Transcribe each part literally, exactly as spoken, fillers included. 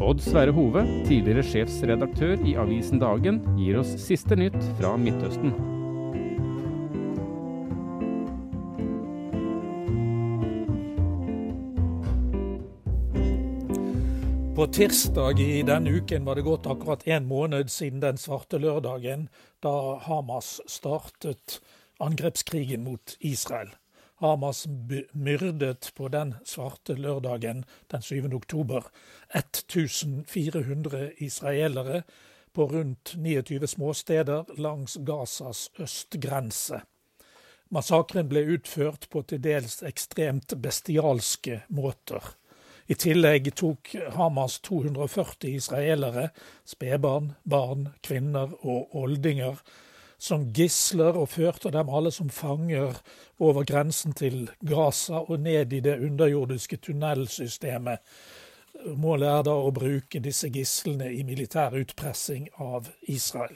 Odd Sverre Hove, tidligere sjefsredaktør i avisen Dagen, gir oss siste nytt fra Midtøsten. På tirsdag i denne uken var det gått akkurat en måned siden den svarte lørdagen, da Hamas startet angrepskrigen mot Israel. Hamas myrdet på den svarte lørdagen, den syvende oktober, fjorten hundre israelere på rundt tjueni småsteder langs Gazas østgrense. Massakren ble utført på til dels ekstremt bestialske måter. I tillegg tok Hamas to hundre og førti israelere, spedbarn, barn, kvinner og oldinger, som gisler og førte dem alle som fanger over grensen til Gaza og ned i det underjordiske tunnelsystemet. Målet er da å bruke disse gislene i militær utpressing av Israel.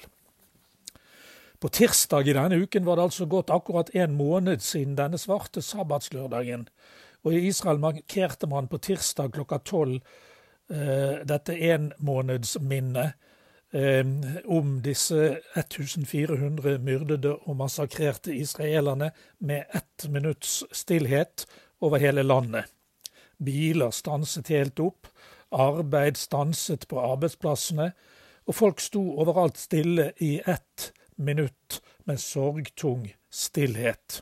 På tirsdag i denne uken var det altså gått akkurat en måned siden denne svarte sabbatslørdagen. Og i Israel markerte man på tirsdag klokka tolv eh, dette enmånedsminnet eh, om disse fjorten hundre myrdede og massakrerte israelerne med ett minutts stillhet over hele landet. Biler stanset helt opp, arbeid stanset på arbeidsplassene, og folk sto overalt stille i ett minutt med sorgtung stillhet.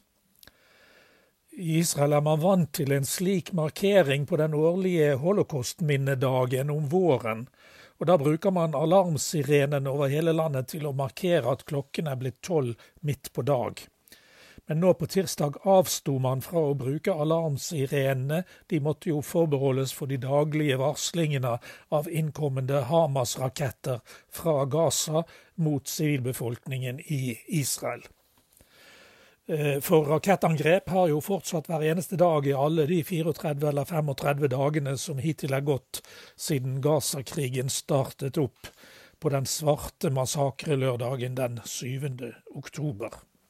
I Israel er man vant til en slik markering på den årlige holocaustminnedagen om våren, og da bruker man alarmsirenen over hele landet til å markere at klokken er blitt tolv midt på dag. Men nå på tirsdag avsto man fra å bruke alarmsirenene, de måtte jo forbeholdes for de daglige varslingene av innkommende Hamas-raketter fra Gaza mot sivilbefolkningen i Israel. For rakettangrep har jo fortsatt hver eneste dag i alle de tretifire eller trettifem dagene som hittil er gått siden Gaza-krigen startet opp på den svarte massakrelørdagen den syvende oktober.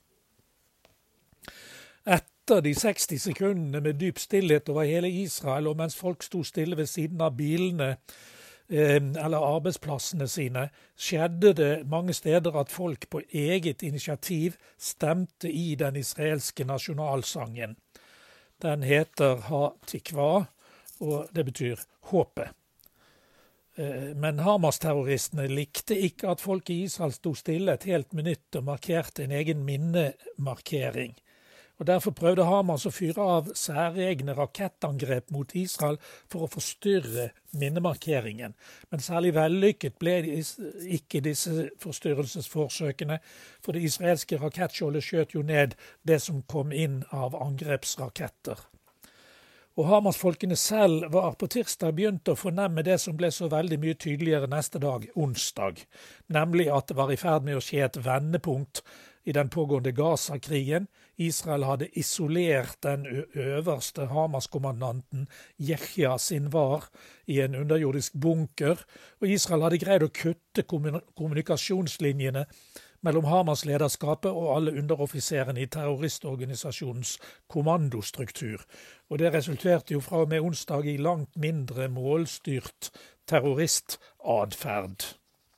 Etter de seksti sekundene med dyp stillhet over hele Israel, og mens folk sto stille ved siden av bilene eller arbeidsplassene sine, skjedde det mange steder at folk på eget initiativ stemte i den israelske nasjonalsangen. Den heter Ha-Tikva, og det betyr håpet. Men Hamas-terroristene likte ikke at folk i Israel sto stille et helt minutt og markerte en egen minnemarkering. Og derfor prøvde Hamas å fyre av særegne rakettangrep mot Israel for å forstyrre minnemarkeringen. Men særlig vellykket ble ikke disse forstyrrelsesforsøkene, for det israelske rakettskjoldet skjøt jo ned det som kom inn av angrepsraketter. Og Hamas-folkene selv var på tirsdag begynt å fornemme det som ble så veldig mye tydeligere neste dag, onsdag, nemlig at det var i ferd med å skje et vendepunkt i den pågående Gaza-krigen. Israel hadde isolert den øverste Hamas-kommandanten Yehya Sinwar i en underjordisk bunker, og Israel hadde greid å kutte kommunikasjonslinjene mellom Hamas-lederskapet og alle underoffiserene i terroristorganisasjonens kommandostruktur. Og det resulterte jo fra og med onsdag i langt mindre målstyrt terroristatferd.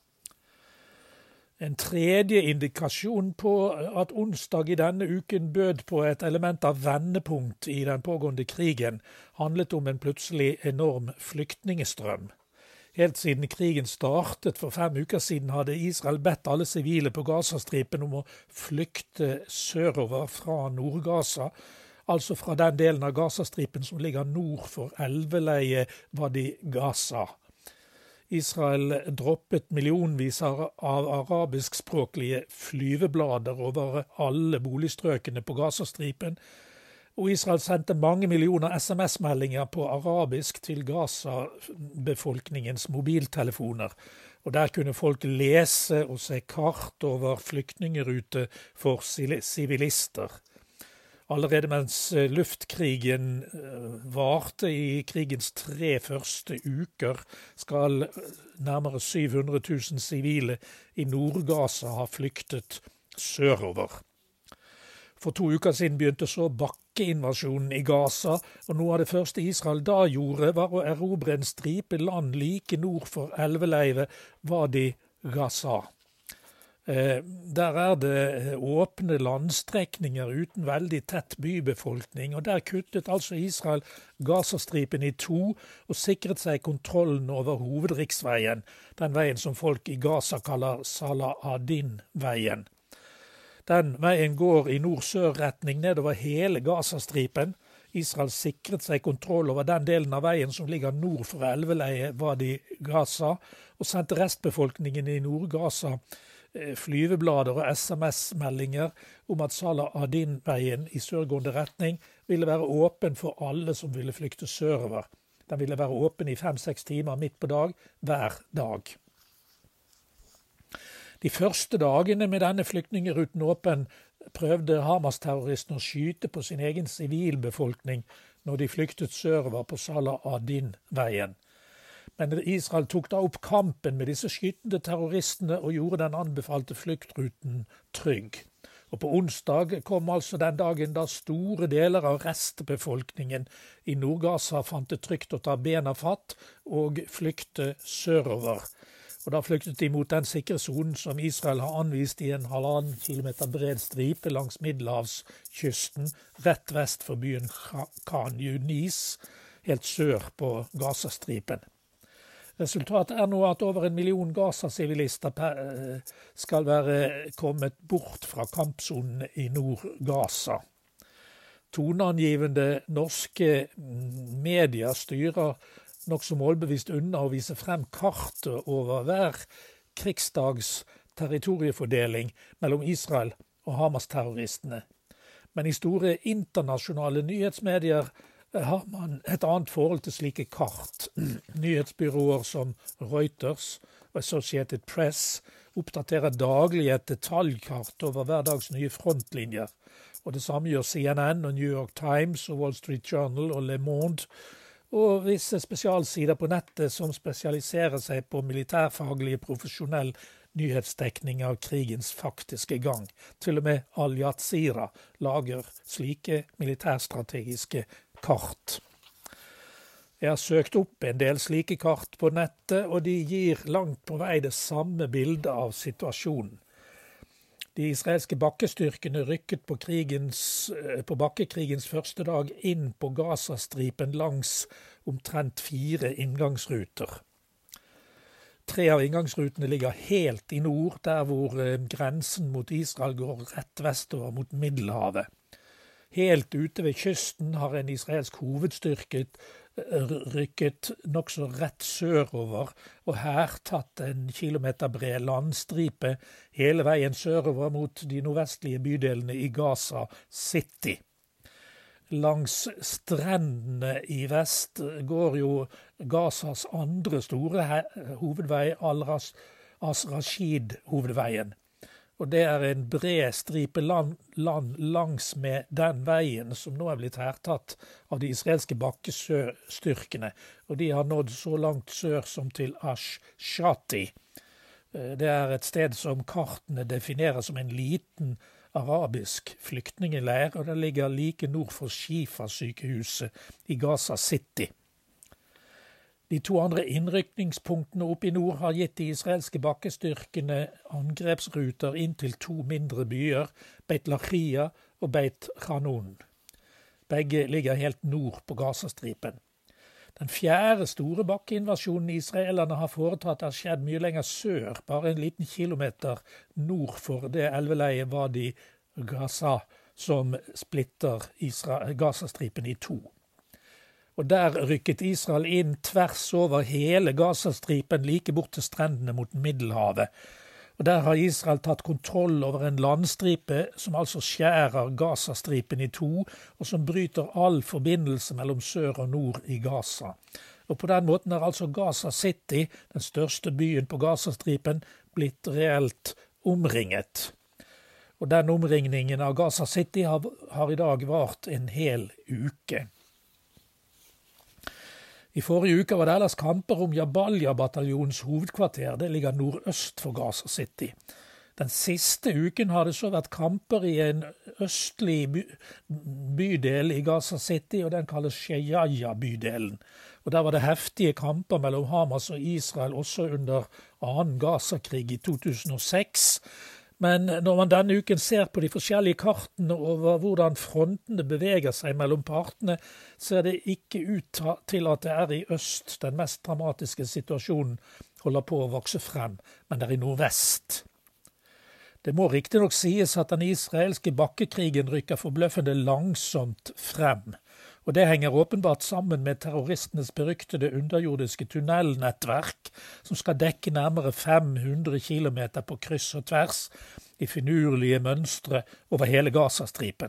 En tredje indikasjon på at onsdag i denne uken bød på et element av vendepunkt i den pågående krigen, handlet om en plutselig enorm flyktningestrøm. Helt siden krigen startet for fem uker siden hadde Israel bedt alle sivile på Gazastripen om å flykte sørover fra Nord-Gaza, altså fra den delen av Gazastripen som ligger nord for elveleiet Wadi Gaza. Israel droppet millionvis av arabiskspråklige flyveblader over alle boligstrøkene på Gazastripen, og Israel sendte mange millioner S M S-meldinger på arabisk til Gaza-befolkningens mobiltelefoner, og der kunne folk lese og se kart over flyktningerute for sivilister. Allerede mens luftkrigen varte i krigens tre første uker, skal nærmere syv hundre tusen sivile i Nord-Gaza ha flyktet sørover. For to uker siden begynte så bakkeinvasjonen i Gaza, og noe av det første Israel da gjorde, var å erobre en stripe land like nord for elveleivet Wadi Gaza. Eh, der er det åpne landstrekninger uten veldig tett bybefolkning, og der kuttet altså Israel Gazastripen i to og sikret seg kontrollen over hovedriksveien, den veien som folk i Gaza kaller Salah ad-Din-veien. Den veien går i nord-sør-retning nedover hele Gazastripen. Israel sikret seg kontroll over den delen av veien som ligger nord for elveleiet Wadi Gaza, og sendte restbefolkningen i Nord-Gaza flyveblader og S M S-meldinger om at Salah ad-Din-veien i sørgående retning ville være åpen for alle som ville flykte sørover. Den ville være åpen i fem-seks timer midt på dag, hver dag. De første dagene med denne flyktningeruten åpen prøvde Hamas-terroristen å skyte på sin egen sivilbefolkning når de flyktet sørover på Salah ad-Din-veien. Men Israel tok da opp kampen med disse skytende terroristene og gjorde den anbefalte flyktruten trygg. Og på onsdag kom altså den dagen da store deler av restbefolkningen i Nord-Gaza fant det trygt å ta bena fatt og flykte sørover. Og da flyktet de mot den sikkerhetssonen som Israel har anvist i en halvannen kilometer bred stripe langs Middelhavskysten, rett vest for byen Khan Yunis, helt sør på Gazastripen. Resultatet er nå at over en million Gaza-sivilister skal være kommet bort fra kampsonene i Nord-Gaza. Toneangivende norske medier styrer nokså målbevisst unna å vise frem kartet over hver krigsdags territoriefordeling mellom Israel og Hamas-terroristene. Men i store internasjonale nyhetsmedier har man et annet forhold til slike kart. Nyhetsbyråer som Reuters og Associated Press oppdaterer daglig et detaljkart over hverdags nye frontlinjer. Og det samme gjør C N N og New York Times og Wall Street Journal og Le Monde, og visse spesialsider på nettet som spesialiserer seg på militærfaglige profesjonell nyhetsdekning av krigens faktiske gang. Til og med Al Jazeera lager slike militærstrategiske kart. Jeg har søkt opp en del slike kart på nettet, og de gir langt på vei det samme bildet av situasjonen. De israelske bakkestyrkene rykket på, krigens, på bakkekrigens første dag inn på Gazastripen langs omtrent fire inngangsruter. Tre av inngangsrutene ligger helt i nord, der hvor grensen mot Israel går rett vestover mot Middelhavet. Helt ute ved kysten har en israelsk hovedstyrke rykket nokså rett sørover og her tatt en kilometer bred landstripe hele veien sørover mot de nordvestlige bydelene i Gaza City. Langs strendene i vest går jo Gazas andre store hovedvei, Al-Rashid-hovedveien. Og det er en bred stripe land, land langs med den veien som nå er blitt hertatt av de israelske bakkestyrkene. Og de har nådd så langt sør som til Ash-Shati. Det er et sted som kartene definerer som en liten arabisk flyktningeleir, og det ligger like nord for Shifa-sykehuset i Gaza City. De to andre innrykningspunktene oppe i nord har gitt de israelske bakkestyrkene angrepsruter inn til to mindre byer, Beit Lahia og Beit Hanun. Begge ligger helt nord på Gazastripen. Den fjerde store bakkeinvasjonen israelerne har foretatt er skjedd mye lenger sør, bare en liten kilometer nord for det elveleiet Wadi Gaza, som splitter Israel, Gazastripen i to. Og der rykket Israel inn tvers over hele Gazastripen like bort til strendene mot Middelhavet. Og der har Israel tatt kontroll over en landstripe som altså skjærer Gazastripen i to, og som bryter all forbindelse mellom sør og nord i Gaza. Og på den måten er altså Gaza City, den største byen på Gazastripen, blitt reelt omringet. Og den omringningen av Gaza City har, har i dag vart en hel uke. I forrige uke var det ellers kamper om Jabalia-bataljonens hovedkvarter. Det ligger nordøst for Gaza City. Den siste uken har det så vært kamper i en østlig by bydel i Gaza City, og den kalles Sheyaya-bydelen. Og der var det heftige kamper mellom Hamas og Israel også under annen Gaza-krig i to tusen og seks. Men når man denne uken ser på de forskjellige kartene over hvordan frontene beveger seg mellom partene, ser det ikke ut til at det er i øst den mest dramatiske situasjonen holder på å vokse frem, men det er i nordvest. Det må riktig nok sies at den israelske bakkekrigen rykker forbløffende langsomt frem, og det henger åpenbart sammen med terroristenes beryktede underjordiske tunnelnettverk, som skal dekke nærmere fem hundre kilometer på kryss og tvers i finurlige mønstre over hele Gazastripen.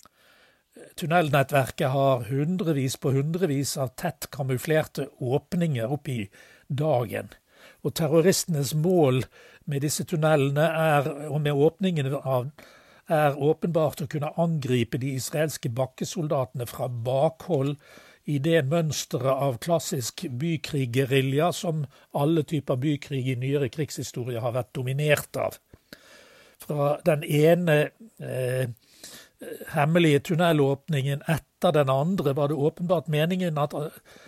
Tunnelnettverket har hundrevis på hundrevis av tett kamuflerte åpninger opp i dagen, og terroristenes mål med disse tunnelene er, og med åpningene av, er åpenbart å kunne angripe de israelske bakkesoldatene fra bakhold i det mønsteret av klassisk bykrig-guerilla som alle typer bykrig i nyere krigshistorie har vært dominert av. Fra den ene eh, hemmelige tunnelåpningen etter den andre var det åpenbart meningen at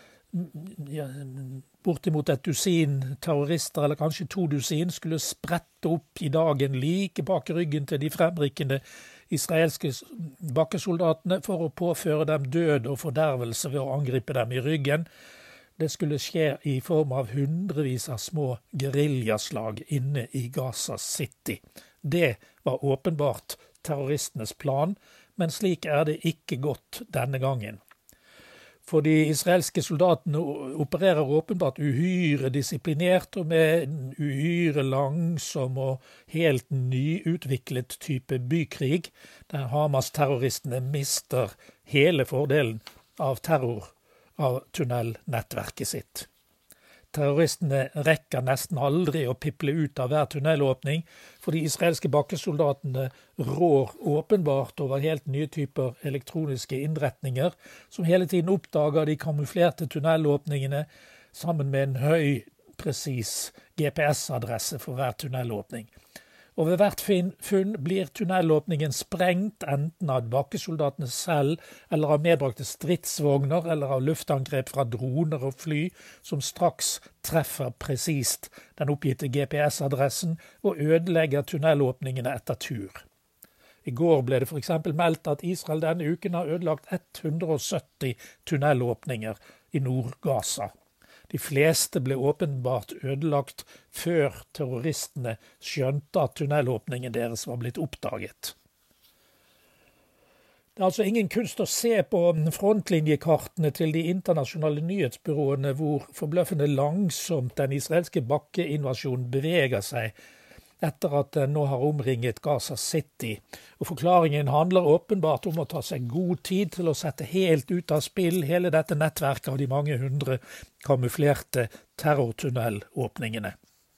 ja, bortimot et dusin terrorister, eller kanskje to dusin, skulle sprette opp i dagen like bak ryggen til de fremrykkende israelske bakkesoldatene for å påføre dem død og fordervelse ved å angripe dem i ryggen. Det skulle skje i form av hundrevis av små gueriljaslag inne i Gaza City. Det var åpenbart terroristenes plan, men slik er det ikke gått denne gangen. For de israelske soldatene opererer åpenbart uhyre disiplinert og med en uhyre langsom og helt nyutviklet type bykrig, der Hamas-terroristene mister hele fordelen av terror av tunnelnettverket sitt. Terroristene rekker nesten aldri å piple ut av hver tunnelåpning, for de israelske bakkesoldatene rår åpenbart over helt nye typer elektroniske innretninger, som hele tiden oppdager de kamuflerte tunnelåpningene sammen med en høy, presis G P S-adresse for hver tunnelåpning. Og ved hvert funn blir tunnelåpningen sprengt enten av bakkesoldatene selv, eller av medbrakte stridsvogner, eller av luftangrep fra droner og fly, som straks treffer presist den oppgitte G P S-adressen og ødelegger tunnelåpningene etter tur. I går ble det for eksempel meldt at Israel denne uken har ødelagt hundre og sytti tunnelåpninger i Nord-Gaza. De fleste ble åpenbart ødelagt før terroristene skjønte at tunnelåpningen deres var blitt oppdaget. Det er altså ingen kunst å se på frontlinjekartene til de internasjonale nyhetsbyråene hvor forbløffende langsomt den israelske bakkeinvasjonen beveger seg etter at den nå har omringet Gaza City. Og forklaringen handler åpenbart om å ta seg god tid til å sette helt ut av spill hele dette nettverket av de mange hundre kamuflerte terrortunnelåpningene.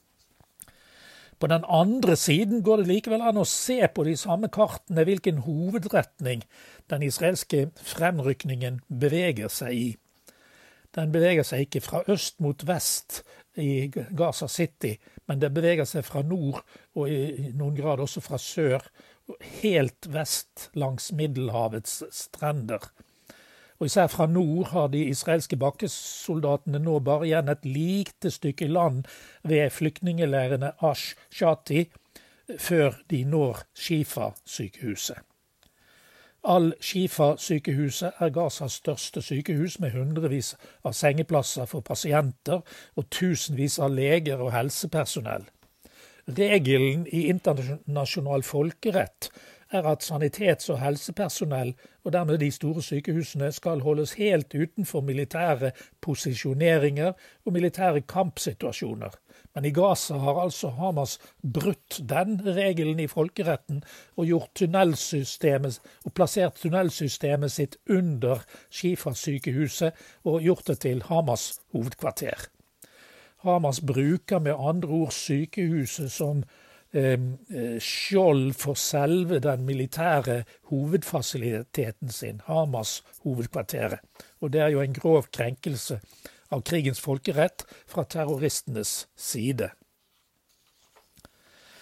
På den andre siden går det likevel an å se på de samme kartene hvilken hovedretning den israelske fremrykningen beveger seg i. Den beveger seg ikke fra øst mot vest i Gaza City, men det beveger seg fra nord, og i noen grad også fra sør, helt vest langs Middelhavets strender. Og især fra nord har de israelske bakkesoldatene nå bare igjen et lite stykke land ved flyktningeleirene Ash-Shati, før de når Shifa-sykehuset. Al-Shifa-sykehuset er Gazas største sykehus med hundrevis av sengeplasser for pasienter og tusenvis av leger og helsepersonell. Regelen i internasjonal folkerett er at sanitets- og helsepersonell, og dermed de store sykehusene, skal holdes helt utenfor militære posisjoneringer og militære kampsituasjoner. Men i Gaza har altså Hamas brutt den regelen i folkeretten og gjort tunnelsystemet, og plassert tunnelsystemet sitt under Shifa-sykehuset og gjort det til Hamas hovedkvarter. Hamas bruker med andre ord sykehuset som eh, skjold for selve den militære hovedfasiliteten sin, Hamas hovedkvarteret. Og det er jo en grov krenkelse av krigens folkerett fra terroristenes side.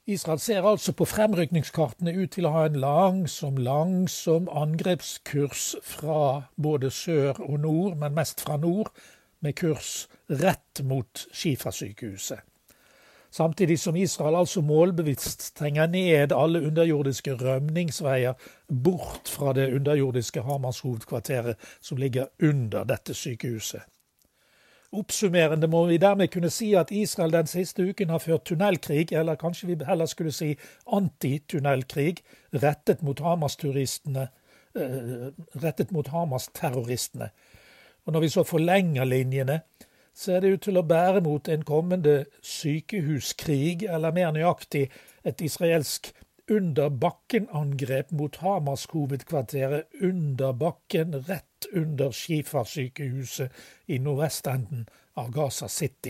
Israel ser altså på fremrykningskartene ut til å ha en langsom, langsom angrepskurs fra både sør og nord, men mest fra nord, med kurs rett mot Shifa-sykehuset. Samtidig som Israel altså målbevisst stenger ned alle underjordiske rømningsveier bort fra det underjordiske Hamas-hovedkvarteret som ligger under dette sykehuset. Oppsummerende må vi dermed kunne si at Israel den siste uken har ført tunnelkrig, eller kanskje vi heller skulle si antitunnelkrig, rettet mot Hamas-turistene, eh, rettet mot Hamas-terroristene. Og når vi så forlenger linjene, så er det ut til å bære mot en kommende sykehuskrig, eller mer nøyaktig et israelsk under bakken-angrep mot Hamas-hovedkvarteret under bakken, rett under Shifa-sykehuset i nordvestenden av Gaza City.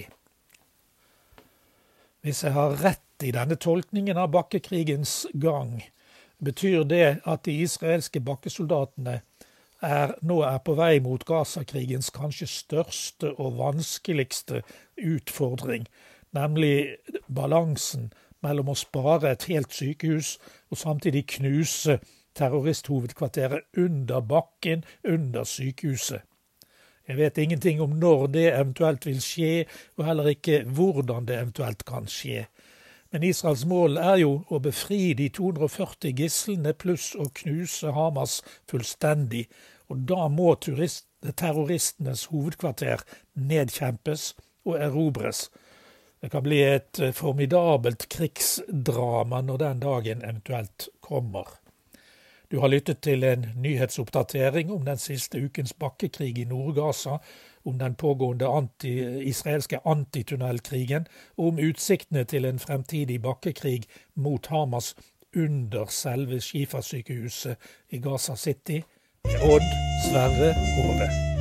Hvis jeg har rett i denne tolkningen av bakkekrigens gang, betyr det at de israelske bakkesoldatene er, nå er på vei mot Gaza-krigens kanskje største og vanskeligste utfordring, nemlig balansen mellom å spare et helt sykehus og samtidig knuse terroristhovedkvarteret under bakken, under sykehuset. Jeg vet ingenting om når det eventuelt vil skje, og heller ikke hvordan det eventuelt kan skje. Men Israels mål er jo å befri de to hundre og førti gislene pluss å knuse Hamas fullstendig, og da må turist, terroristenes hovedkvarter nedkjempes og erobres. Det kan bli et formidabelt krigsdrama når den dagen eventuelt kommer. Du har lyttet til en nyhetsoppdatering om den siste ukens bakkekrig i Nord-Gaza, om den pågående anti, israelske antitunnelkrigen, og om utsiktene til en fremtidig bakkekrig mot Hamas under selve Shifa-sykehuset i Gaza City. Odd Sverre Hove.